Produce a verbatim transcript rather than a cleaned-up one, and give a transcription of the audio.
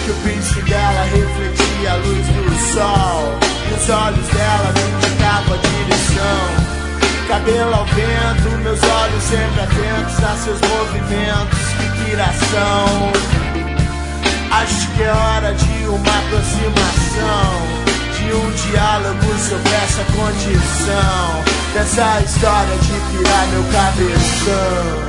que o pincel dela refletia a luz do sol e os olhos dela me indicavam a direção. Cabelo ao vento, meus olhos sempre atentos a seus movimentos, que piração. Acho que é hora de uma aproximação, de um diálogo sobre essa condição, dessa história de pirar meu cabeção.